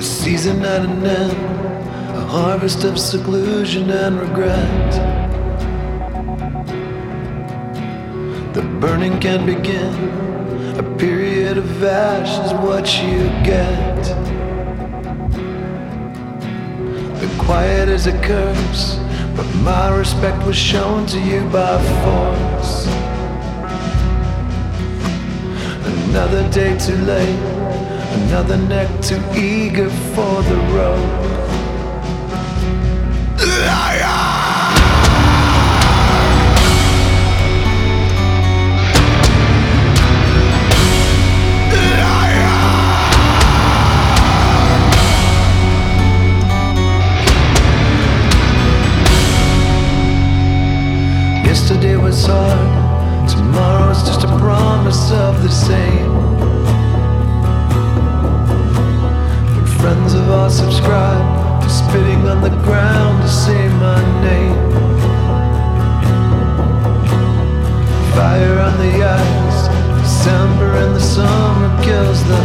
season at an end, a harvest of seclusion and regret. The burning can begin, a period of ash is what you get. The quiet is a curse, but my respect was shown to you by force. Another day too late, another neck too eager for the road. Yesterday was hard, tomorrow's just a promise of the same. When friends have all subscribed to spitting on the ground to say my name. Fire on the ice, December in the summer kills the